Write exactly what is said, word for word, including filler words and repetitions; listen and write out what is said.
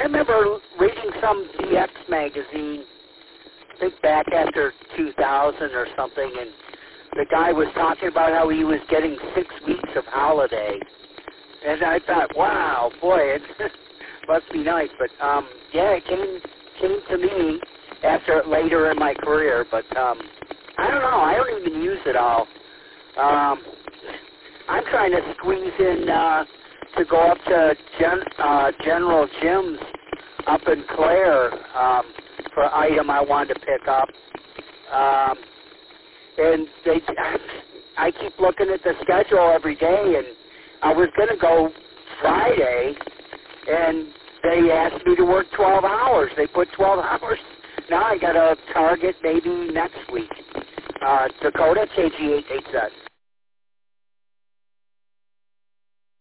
remember reading some D X magazine, I think back after two thousand or something, and the guy was talking about how he was getting six weeks of holiday. And I thought, wow, boy, it must be nice. But, um, yeah, it came, came to me after later in my career. But um, I don't know. I don't even use it all. Um, I'm trying to squeeze in uh, to go up to Gen, uh, General Jim's up in Clare um, for an item I wanted to pick up. Um, and they, I keep looking at the schedule every day, and I was going to go Friday, and they asked me to work twelve hours. They put twelve hours. Now I got a target maybe next week. Uh, Dakota, K G eight eight seven.